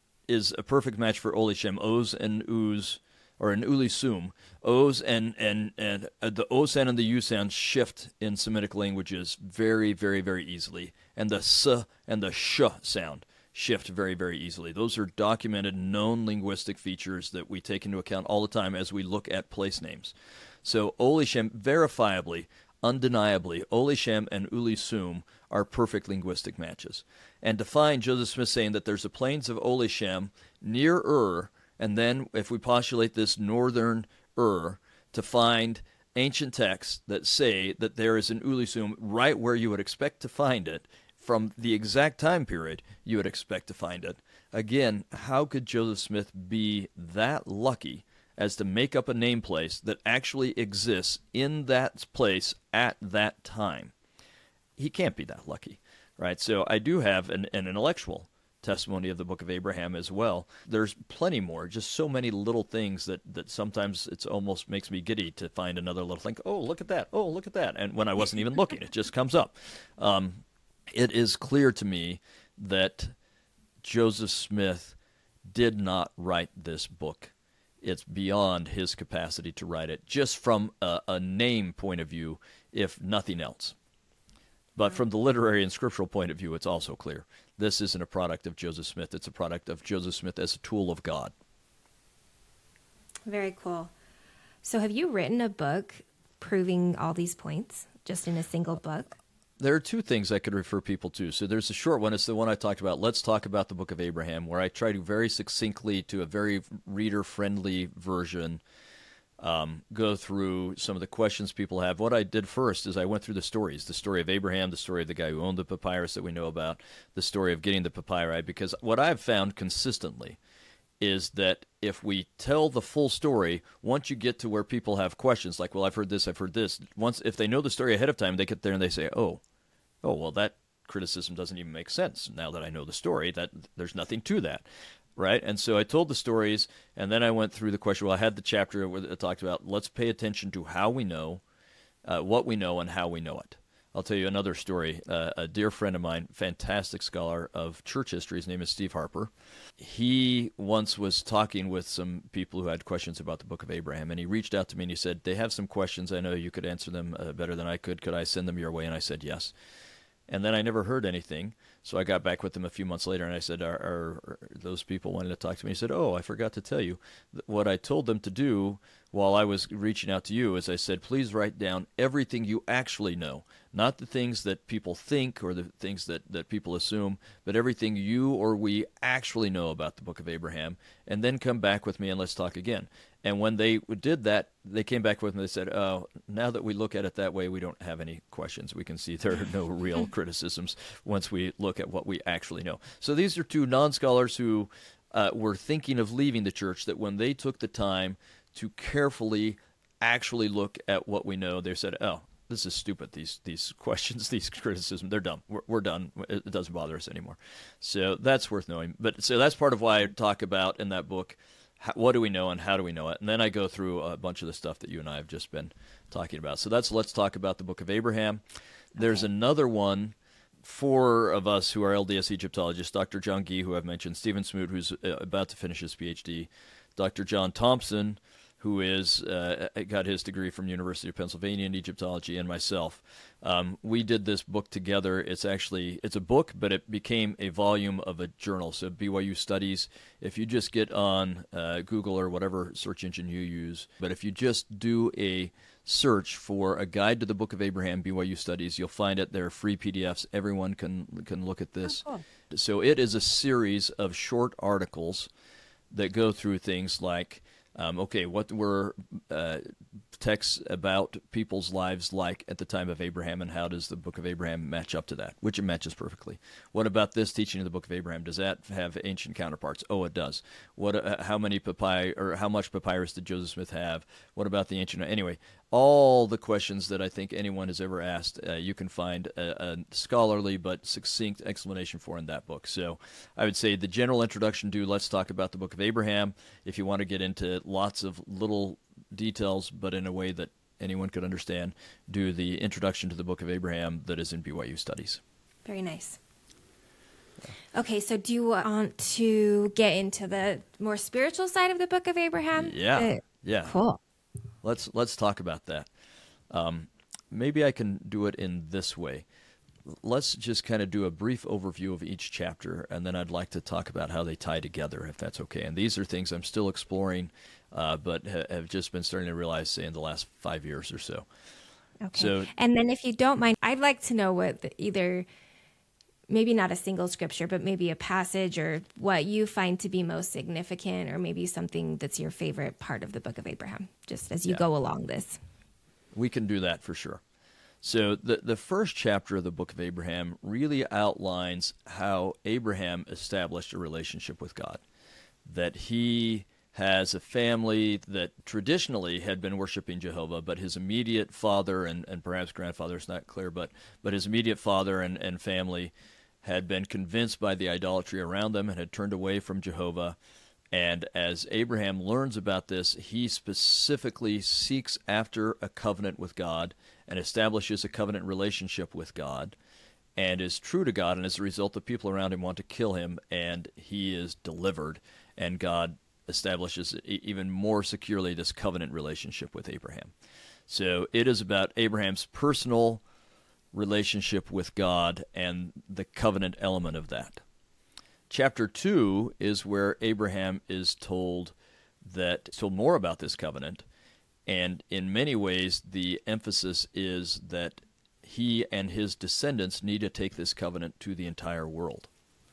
is a perfect match for Olishem. Oz and Uz, or an Ulisum. Oz and, and, and uh, the O sound and the U sound shift in Semitic languages very, very, very easily. And the S and the Sh sound shift very, very easily. Those are documented, known linguistic features that we take into account all the time as we look at place names. So Olishem, verifiably, undeniably, Olishem and Ulisum are perfect linguistic matches. And to find Joseph Smith saying that there's the plains of Olishem near Ur, and then if we postulate this northern Ur, to find ancient texts that say that there is an Ulisum right where you would expect to find it, from the exact time period you would expect to find it. Again, how could Joseph Smith be that lucky as to make up a name place that actually exists in that place at that time? He can't be that lucky, right? So I do have an, an intellectual testimony of the book of Abraham as well. There's plenty more, just so many little things that, that sometimes it's almost makes me giddy to find another little thing. Oh, look at that. Oh, look at that. And when I wasn't even looking, it just comes up. Um, it is clear to me that Joseph Smith did not write this book. It's beyond his capacity to write it, just from a, a name point of view, if nothing else. But from the literary and scriptural point of view, it's also clear This isn't a product of Joseph Smith. It's a product of Joseph Smith as a tool of God. Very cool. So have you written a book proving all these points just in a single book? There are two things I could refer people to. So there's a short one. It's the one I talked about. Let's talk about the Book of Abraham, where I try to very succinctly, to a very reader-friendly version, um, go through some of the questions people have. What I did first is I went through the stories, the story of Abraham, the story of the guy who owned the papyrus that we know about, the story of getting the papyri, because what I've found consistently is that if we tell the full story, once you get to where people have questions, like, well, I've heard this, I've heard this, once if they know the story ahead of time, they get there and they say, oh, oh, well, that criticism doesn't even make sense now that I know the story. That there's nothing to that, right? And so I told the stories, and then I went through the question. Well, I had the chapter where it talked about let's pay attention to how we know, uh, what we know, and how we know it. I'll tell you another story. Uh, a dear friend of mine, fantastic scholar of church history, his name is Steve Harper. He once was talking with some people who had questions about the Book of Abraham, and he reached out to me and he said, they have some questions. I know you could answer them uh, better than I could. Could I send them your way? And I said, yes. And then I never heard anything, so I got back with them a few months later, and I said, are, are, are those people wanting to talk to me? He said, oh, I forgot to tell you. What I told them to do while I was reaching out to you is I said, please write down everything you actually know, not the things that people think or the things that, that people assume, but everything you or we actually know about the Book of Abraham, and then come back with me and let's talk again. And when they did that, they came back with me and they said, oh, now that we look at it that way, we don't have any questions. We can see there are no real criticisms once we look at what we actually know. So these are two non-scholars who uh, were thinking of leaving the church, that when they took the time to carefully actually look at what we know, they said, oh, this is stupid, these these questions, these criticisms, they're dumb. We're, we're done. It doesn't bother us anymore. So that's worth knowing. But so that's part of why I talk about in that book, how, what do we know and how do we know it? And then I go through a bunch of the stuff that you and I have just been talking about. So that's Let's Talk About the Book of Abraham. There's okay. another one. Four of us who are L D S Egyptologists, Doctor John Gee, who I've mentioned, Stephen Smoot, who's about to finish his P H D, Doctor John Thompson, who is uh, got his degree from University of Pennsylvania in Egyptology, and myself. Um, we did this book together. It's actually, it's a book, but it became a volume of a journal. So B Y U Studies, if you just get on uh, Google or whatever search engine you use, but if you just do a search for a guide to the Book of Abraham, B Y U Studies, you'll find it. There are free P D Fs. Everyone can can look at this. Oh, cool. So it is a series of short articles that go through things like, Um, okay, what were uh, texts about people's lives like at the time of Abraham, and how does the Book of Abraham match up to that? Which it matches perfectly. What about this teaching of the Book of Abraham? Does that have ancient counterparts? Oh, it does. What? Uh, how many papy or how much papyrus did Joseph Smith have? What about the ancient? Anyway, all the questions that I think anyone has ever asked, uh, you can find a, a scholarly but succinct explanation for in that book. So I would say the general introduction to Let's Talk About the Book of Abraham, if you want to get into lots of little details, but in a way that anyone could understand, do the introduction to the Book of Abraham that is in B Y U Studies. Very nice. Okay, so do you want to get into the more spiritual side of the Book of Abraham? Yeah, uh, yeah. Cool. Let's let's talk about that. Um, maybe I can do it in this way. Let's just kind of do a brief overview of each chapter, and then I'd like to talk about how they tie together, if that's okay. And these are things I'm still exploring, uh, but ha- have just been starting to realize, say, in the last five years or so. Okay. So, and then if you don't mind, I'd like to know what the, either, maybe not a single scripture, but maybe a passage or what you find to be most significant, or maybe something that's your favorite part of the Book of Abraham, just as you yeah. go along this. We can do that for sure. So the the first chapter of the Book of Abraham really outlines how Abraham established a relationship with God, that he has a family that traditionally had been worshiping Jehovah, but his immediate father and, and perhaps grandfather, is not clear, but, but his immediate father and, and family had been convinced by the idolatry around them and had turned away from Jehovah. And as Abraham learns about this, he specifically seeks after a covenant with God and establishes a covenant relationship with God and is true to God. And as a result, the people around him want to kill him, and he is delivered. And God establishes even more securely this covenant relationship with Abraham. So it is about Abraham's personal relationship with God and the covenant element of that. Chapter two is where Abraham is told that told more about this covenant, and in many ways the emphasis is that he and his descendants need to take this covenant to the entire world.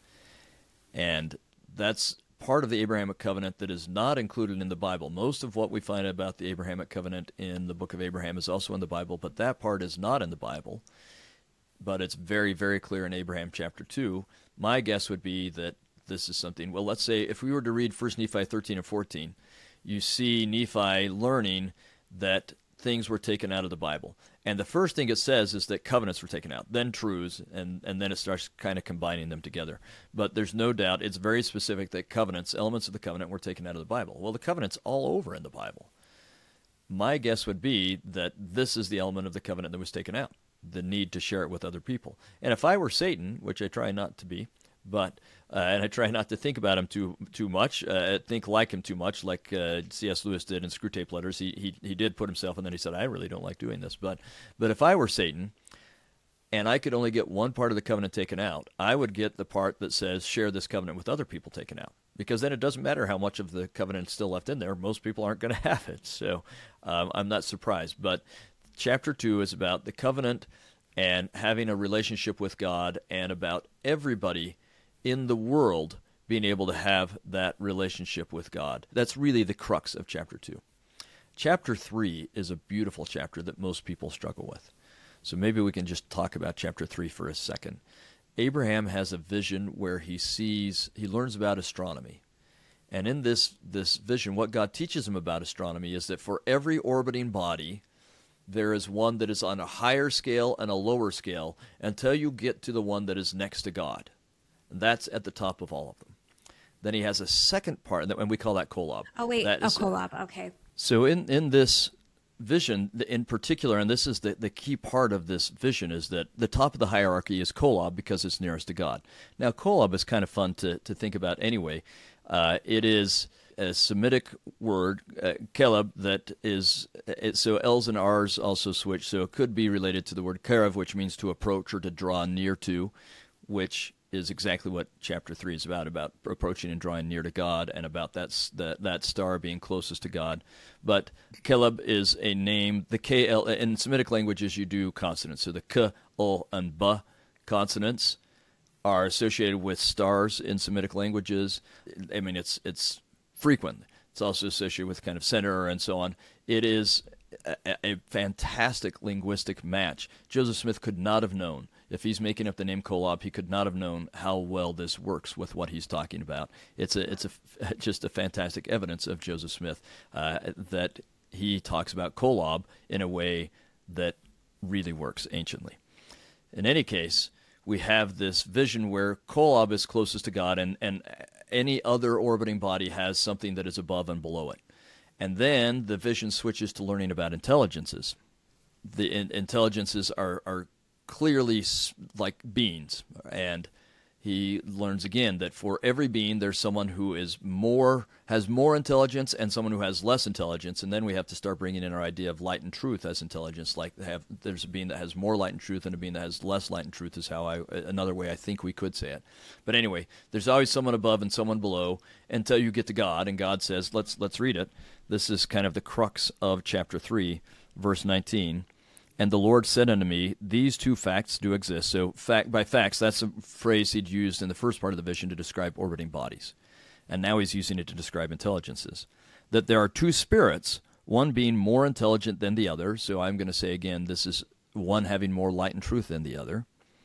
And that's part of the Abrahamic covenant that is not included in the Bible. Most of what we find about the Abrahamic covenant in the book of Abraham is also in the Bible, but that part is not in the Bible. But it's very, very clear in Abraham chapter two. My guess would be that this is something, well, let's say if we were to read First Nephi thirteen and fourteen, you see Nephi learning that things were taken out of the Bible. And the first thing it says is that covenants were taken out, then truths, and, and then it starts kind of combining them together. But there's no doubt, it's very specific that covenants, elements of the covenant, were taken out of the Bible. Well, the covenant's all over in the Bible. My guess would be that this is the element of the covenant that was taken out, the need to share it with other people. And if I were Satan, which I try not to be, but uh, and I try not to think about him too too much, uh, think like him too much, like uh, C S Lewis did in Screwtape Letters. He, he he did put himself, and then he said, I really don't like doing this. But but if I were Satan, and I could only get one part of the covenant taken out, I would get the part that says, share this covenant with other people taken out. Because then it doesn't matter how much of the covenant is still left in there. Most people aren't going to have it. So um, I'm not surprised. But chapter two is about the covenant and having a relationship with God, and about everybody in the world being able to have that relationship with God. That's really the crux of chapter two. Chapter three is a beautiful chapter that most people struggle with. So maybe we can just talk about chapter three for a second. Abraham has a vision where he sees, he learns about astronomy. And in this, this vision, what God teaches him about astronomy is that for every orbiting body, there is one that is on a higher scale and a lower scale until you get to the one that is next to God. And that's at the top of all of them. Then he has a second part, and we call that Kolob. Oh, wait. That oh, is, Kolob. Okay. So in, in this vision, in particular, and this is the, the key part of this vision, is that the top of the hierarchy is Kolob because it's nearest to God. Now, Kolob is kind of fun to, to think about anyway. Uh, it is a Semitic word, uh, Caleb, that is, it, so L's and R's also switch, so it could be related to the word Karev, which means to approach or to draw near to, which is exactly what chapter three is about, about approaching and drawing near to God, and about that, that, that star being closest to God. But Caleb is a name, the K L, in Semitic languages you do consonants, so the K, L, and B consonants are associated with stars in Semitic languages. I mean, it's it's frequent. It's also associated with kind of center and so on. It is a, a fantastic linguistic match. Joseph Smith could not have known. If he's making up the name Kolob, he could not have known how well this works with what he's talking about. It's a it's a just a fantastic evidence of Joseph Smith uh, that he talks about Kolob in a way that really works anciently. In any case, we have this vision where Kolob is closest to God, and, and any other orbiting body has something that is above and below it. And then the vision switches to learning about intelligences. The in, intelligences are, are clearly like beings, and he learns again that for every being there's someone who is more has more intelligence and someone who has less intelligence, and then we have to start bringing in our idea of light and truth as intelligence. Like have there's a being that has more light and truth and a being that has less light and truth is how I another way I think we could say it. But anyway, there's always someone above and someone below until you get to God, and God says, let's let's read it. This is kind of the crux of chapter three, verse nineteen. And the Lord said unto me, these two facts do exist. So fact by facts, that's a phrase he'd used in the first part of the vision to describe orbiting bodies. And now he's using it to describe intelligences. That there are two spirits, one being more intelligent than the other. So I'm going to say again, this is one having more light and truth than the other.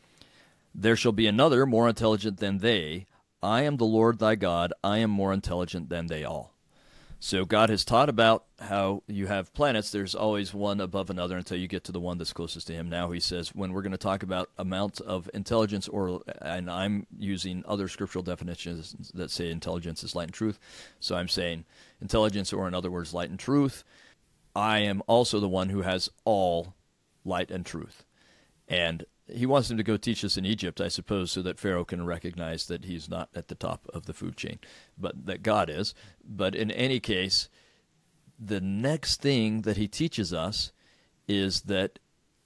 There shall be another more intelligent than they. I am the Lord thy God. I am more intelligent than they all. So God has taught about how you have planets, there's always one above another until you get to the one that's closest to him. Now he says, when we're going to talk about amount of intelligence, or and I'm using other scriptural definitions that say intelligence is light and truth. So I'm saying intelligence, or in other words, light and truth. I am also the one who has all light and truth. And he wants him to go teach this in Egypt, I suppose, so that Pharaoh can recognize that he's not at the top of the food chain, but that God is. But in any case, the next thing that he teaches us is that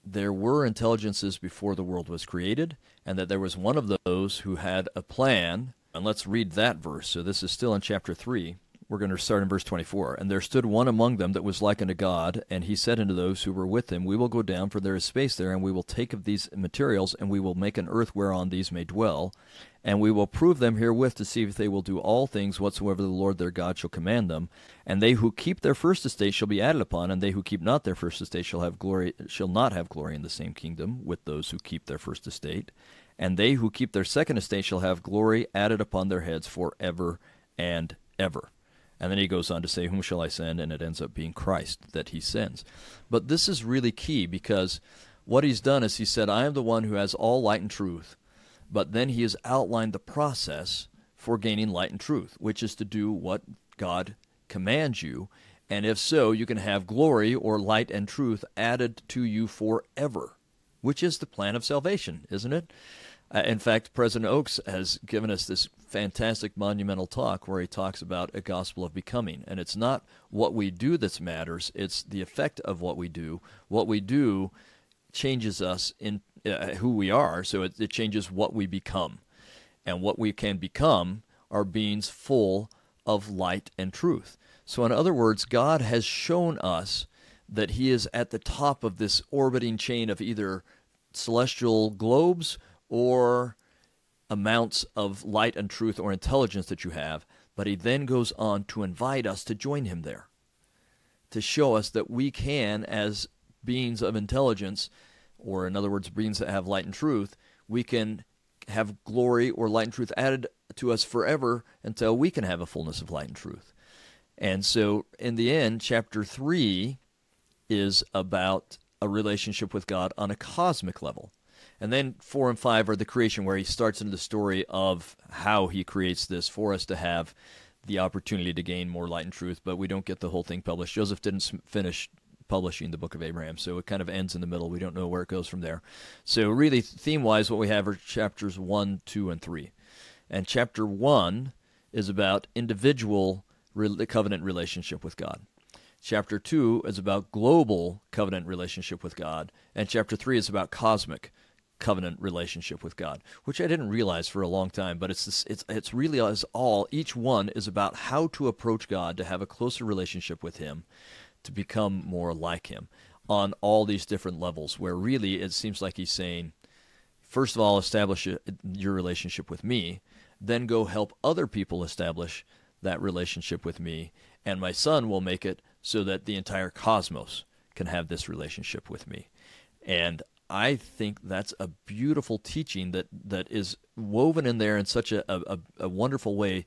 there were intelligences before the world was created, and that there was one of those who had a plan. And let's read that verse. So this is still in chapter three. We're going to start in verse twenty-four. And there stood one among them that was like unto God, and he said unto those who were with him, We will go down, for there is space there, and we will take of these materials, and we will make an earth whereon these may dwell. And we will prove them herewith to see if they will do all things whatsoever the Lord their God shall command them. And they who keep their first estate shall be added upon, and they who keep not their first estate shall have glory, shall not have glory in the same kingdom with those who keep their first estate. And they who keep their second estate shall have glory added upon their heads forever and ever. And then he goes on to say, Whom shall I send? And it ends up being Christ that he sends. But this is really key, because what he's done is he said, I am the one who has all light and truth. But then he has outlined the process for gaining light and truth, which is to do what God commands you. And if so, you can have glory or light and truth added to you forever, which is the plan of salvation, isn't it? Uh, in fact, President Oaks has given us this fantastic monumental talk where he talks about a gospel of becoming. And it's not what we do that matters, it's the effect of what we do. What we do changes us in uh, who we are, so it, it changes what we become. And what we can become are beings full of light and truth. So in other words, God has shown us that he is at the top of this orbiting chain of either celestial globes or amounts of light and truth or intelligence that you have, but he then goes on to invite us to join him there, to show us that we can, as beings of intelligence, or in other words, beings that have light and truth, we can have glory or light and truth added to us forever until we can have a fullness of light and truth. And so in the end, chapter three is about a relationship with God on a cosmic level. And then four and five are the creation, where he starts into the story of how he creates this for us to have the opportunity to gain more light and truth, but we don't get the whole thing published. Joseph didn't finish publishing the Book of Abraham, so it kind of ends in the middle. We don't know where it goes from there. So really, theme-wise, what we have are chapters one, two, and three. And chapter one is about individual covenant relationship with God. Chapter two is about global covenant relationship with God. And chapter three is about cosmic covenant relationship with God, which I didn't realize for a long time, but it's this, it's it's really is all, each one is about how to approach God, to have a closer relationship with him, to become more like him on all these different levels, where really it seems like he's saying, first of all, establish your relationship with me, then go help other people establish that relationship with me, and my son will make it so that the entire cosmos can have this relationship with me. And I think that's a beautiful teaching that, that is woven in there in such a, a, a wonderful way.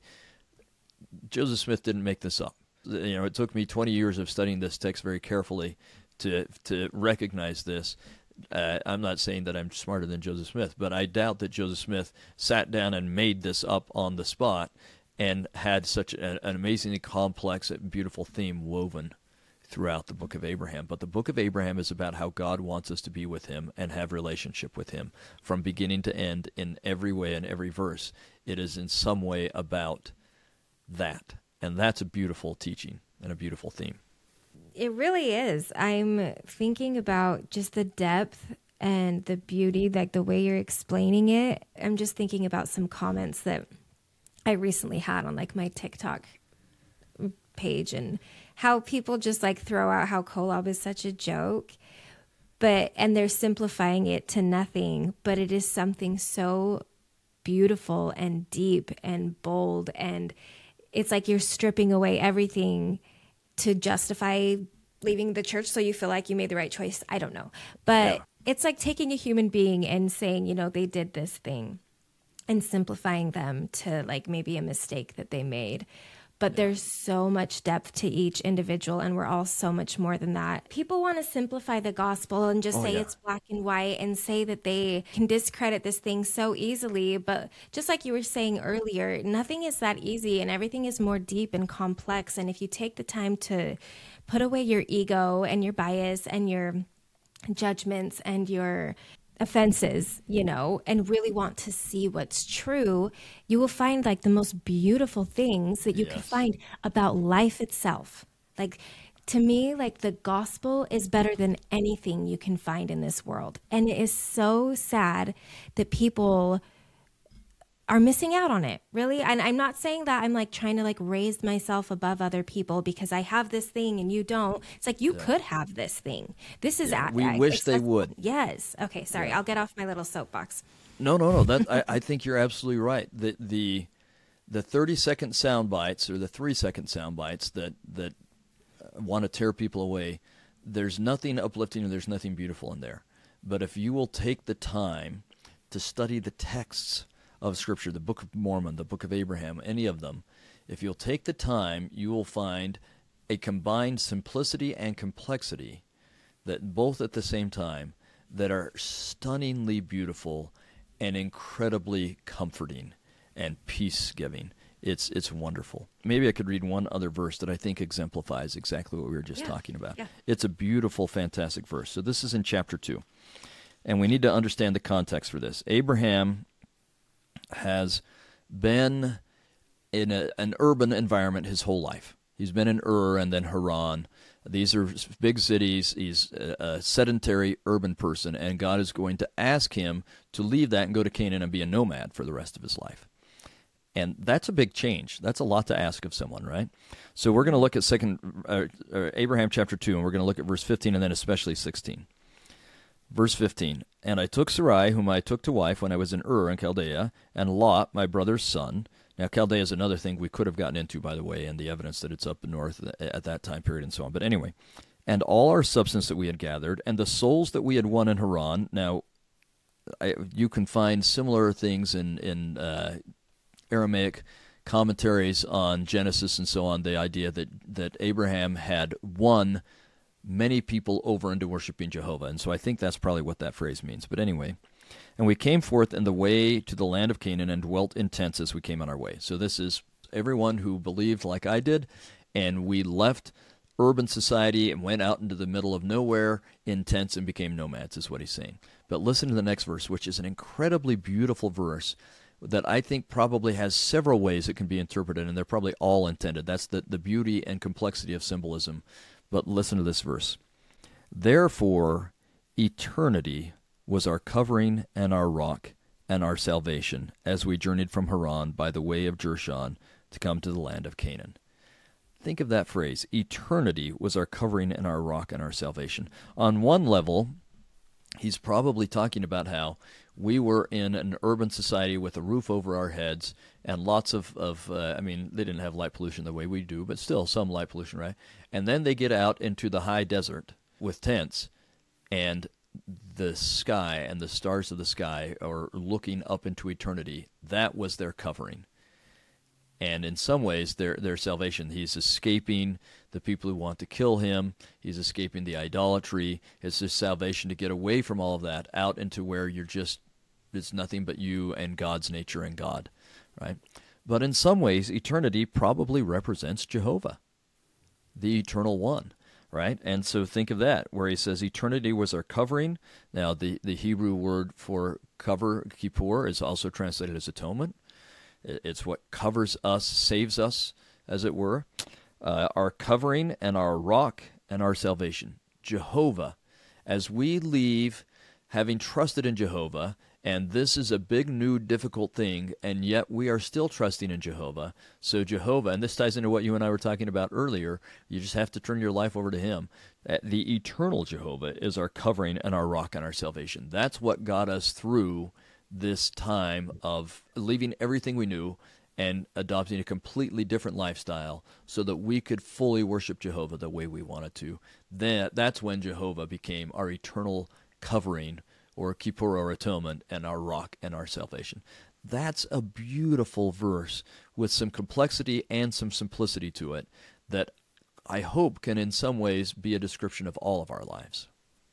Joseph Smith didn't make this up. You know, it took me twenty years of studying this text very carefully to to recognize this. Uh, I'm not saying that I'm smarter than Joseph Smith, but I doubt that Joseph Smith sat down and made this up on the spot and had such a, an amazingly complex and beautiful theme woven throughout the Book of Abraham. But the Book of Abraham is about how God wants us to be with him and have relationship with him from beginning to end in every way, in every verse. It is in some way about that. And that's a beautiful teaching and a beautiful theme. It really is. I'm thinking about just the depth and the beauty, like the way you're explaining it. I'm just thinking about some comments that I recently had on like my TikTok page, and how people just like throw out how Kolob is such a joke, but and they're simplifying it to nothing, but it is something so beautiful and deep and bold, and it's like you're stripping away everything to justify leaving the church so you feel like you made the right choice. I don't know. But yeah. It's like taking a human being and saying, you know, they did this thing and simplifying them to like maybe a mistake that they made. But there's so much depth to each individual, and we're all so much more than that. People want to simplify the gospel and just oh, say yeah. it's black and white and say that they can discredit this thing so easily. But just like you were saying earlier, nothing is that easy, and everything is more deep and complex. And if you take the time to put away your ego and your bias and your judgments and your offenses, you know, and really want to see what's true, you will find like the most beautiful things that you yes. can find about life itself. Like To me, like the gospel is better than anything you can find in this world. And it is so sad that people are missing out on it, really. And I'm not saying that I'm like trying to like raise myself above other people because I have this thing and you don't. It's like you Yeah. could have this thing. This is Yeah, at, we uh, wish they accessible. would. Yes. Okay, sorry. Yeah. I'll get off my little soapbox. No, no, no. That I, I think you're absolutely right. The the the thirty second sound bites or the three second sound bites that that want to tear people away. There's nothing uplifting and there's nothing beautiful in there. But if you will take the time to study the texts of Scripture, the Book of Mormon, the Book of Abraham, any of them, if you'll take the time, you will find a combined simplicity and complexity that both at the same time that are stunningly beautiful and incredibly comforting and peace-giving. It's it's wonderful. Maybe I could read one other verse that I think exemplifies exactly what we were just Yeah, talking about. yeah. It's a beautiful, fantastic verse. So this is in chapter two, and we need to understand the context for this. Abraham has been in a, an urban environment his whole life. He's been in Ur and then Haran. These are big cities. He's a, a sedentary urban person, and God is going to ask him to leave that and go to Canaan and be a nomad for the rest of his life. And that's a big change. That's a lot to ask of someone, right? So we're going to look at second uh, uh, Abraham chapter two, and we're going to look at verse fifteen and then especially sixteen. Verse fifteen, and I took Sarai, whom I took to wife when I was in Ur in Chaldea, and Lot, my brother's son. Now, Chaldea is another thing we could have gotten into, by the way, and the evidence that it's up north at that time period and so on. But anyway, and all our substance that we had gathered, and the souls that we had won in Haran. Now, I, you can find similar things in, in uh, Aramaic commentaries on Genesis and so on, the idea that, that Abraham had won many people over into worshiping Jehovah. And so I think that's probably what that phrase means. But anyway, and we came forth in the way to the land of Canaan and dwelt in tents as we came on our way. So this is everyone who believed like I did, and we left urban society and went out into the middle of nowhere in tents and became nomads, is what he's saying. But listen to the next verse, which is an incredibly beautiful verse that I think probably has several ways it can be interpreted, and they're probably all intended. That's the, the beauty and complexity of symbolism. But listen to this verse. Therefore, eternity was our covering and our rock and our salvation as we journeyed from Haran by the way of Jershon to come to the land of Canaan. Think of that phrase. Eternity was our covering and our rock and our salvation. On one level, he's probably talking about how we were in an urban society with a roof over our heads and lots of, of uh, I mean, they didn't have light pollution the way we do, but still some light pollution, right? And then they get out into the high desert with tents, and the sky and the stars of the sky are looking up into eternity. That was their covering. And in some ways, their their salvation. He's escaping the people who want to kill him. He's escaping the idolatry. It's his salvation to get away from all of that, out into where you're just, it's nothing but you and God's nature and God, right? But in some ways, eternity probably represents Jehovah, the eternal one, right? And so think of that, where he says eternity was our covering. Now, the, the Hebrew word for cover, kippur, is also translated as atonement. It's what covers us, saves us, as it were. Uh, our covering and our rock and our salvation. Jehovah. As we leave having trusted in Jehovah, and this is a big, new, difficult thing, and yet we are still trusting in Jehovah. So Jehovah, and this ties into what you and I were talking about earlier, you just have to turn your life over to him. The eternal Jehovah is our covering and our rock and our salvation. That's what got us through this time of leaving everything we knew and adopting a completely different lifestyle so that we could fully worship Jehovah the way we wanted to. Then that's when Jehovah became our eternal covering, or kippur, or atonement, and our rock and our salvation. That's a beautiful verse with some complexity and some simplicity to it that I hope can in some ways be a description of all of our lives.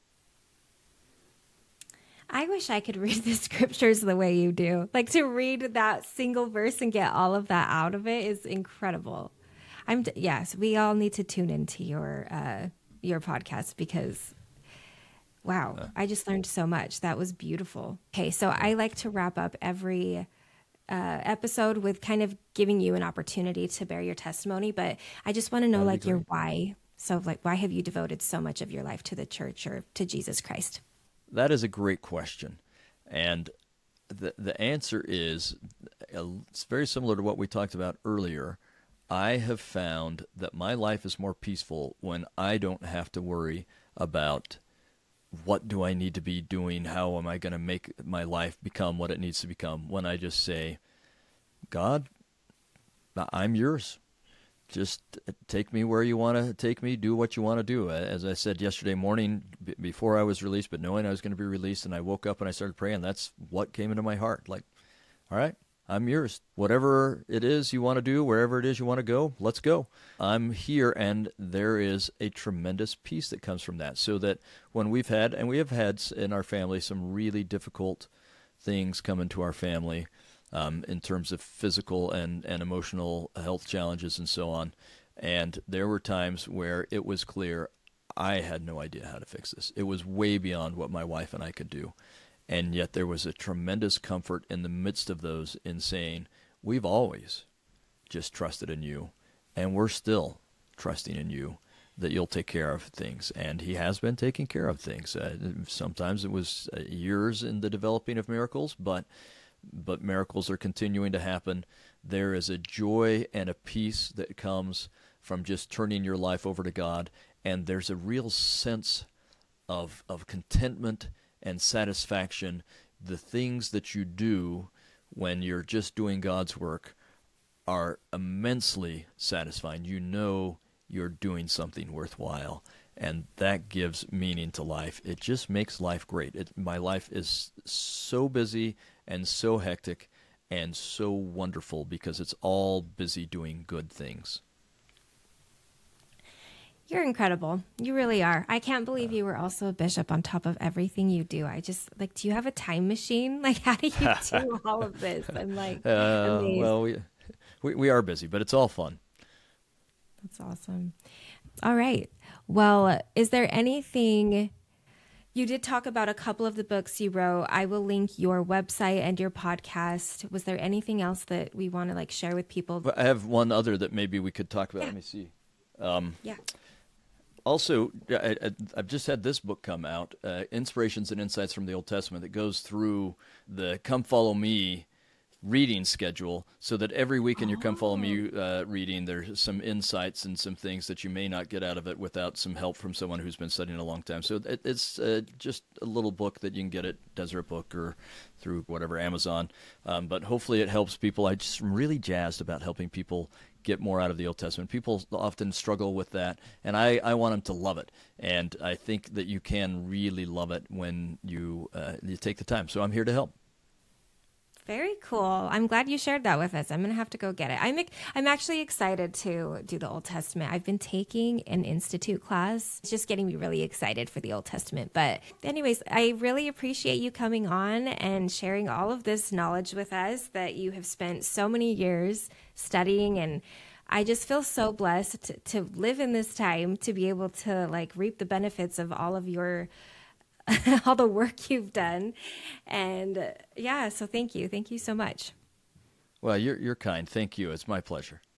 I wish I could read the scriptures the way you do. Like, to read that single verse and get all of that out of it is incredible. I'm d- yes, we all need to tune into your uh, your podcast because, wow, uh, I just learned so much. That was beautiful. Okay, so I like to wrap up every uh, episode with kind of giving you an opportunity to bear your testimony, but I just want to know, like, your why. So like, why have you devoted so much of your life to the church or to Jesus Christ? That is a great question. And the the answer is, uh, it's very similar to what we talked about earlier. I have found that my life is more peaceful when I don't have to worry about what do I need to be doing, how am I going to make my life become what it needs to become, when I just say, God, I'm yours. Just take me where you want to take me, do what you want to do. As I said yesterday morning, b- before I was released, but knowing I was going to be released, and I woke up and I started praying, that's what came into my heart. Like, all right, I'm yours. Whatever it is you want to do, wherever it is you want to go, let's go. I'm here, and there is a tremendous peace that comes from that. So that when we've had, and we have had in our family some really difficult things come into our family, Um, in terms of physical and, and emotional health challenges and so on. And there were times where it was clear I had no idea how to fix this. It was way beyond what my wife and I could do. And yet there was a tremendous comfort in the midst of those in saying, we've always just trusted in you, and we're still trusting in you that you'll take care of things. And he has been taking care of things. Uh, sometimes it was uh, years in the developing of miracles, but but miracles are continuing to happen. There is a joy and a peace that comes from just turning your life over to God, and there's a real sense of of contentment and satisfaction. The things that you do when you're just doing God's work are immensely satisfying. You know you're doing something worthwhile, and that gives meaning to life. It just makes life great. It, my life is so busy and so hectic and so wonderful because it's all busy doing good things. You're incredible. You really are. I can't believe you were also a bishop on top of everything you do. I just, like, do you have a time machine? Like, how do you do all of this? I'm like, uh, amazed. Well, we, we, we are busy, but it's all fun. That's awesome. All right. Well, is there anything... You did talk about a couple of the books you wrote. I will link your website and your podcast. Was there anything else that we want to like share with people? I have one other that maybe we could talk about. Yeah. Let me see. Um, yeah. Also, I, I, I've just had this book come out, uh, Inspirations and Insights from the Old Testament, that goes through the Come Follow Me reading schedule, so that every week in your Come Follow Me uh, reading, there's some insights and some things that you may not get out of it without some help from someone who's been studying a long time. So it, it's uh, just a little book that you can get at Deseret Book or through whatever, Amazon. Um, but hopefully it helps people. I just am really jazzed about helping people get more out of the Old Testament. People often struggle with that, and I, I want them to love it. And I think that you can really love it when you uh, you take the time. So I'm here to help. Very cool. I'm glad you shared that with us. I'm going to have to go get it. I'm I'm actually excited to do the Old Testament. I've been taking an institute class. It's just getting me really excited for the Old Testament. But anyways, I really appreciate you coming on and sharing all of this knowledge with us that you have spent so many years studying. And I just feel so blessed to, to live in this time, to be able to like reap the benefits of all of your all the work you've done. And uh, yeah, so thank you. Thank you so much. Well, you're you're kind. Thank you. It's my pleasure.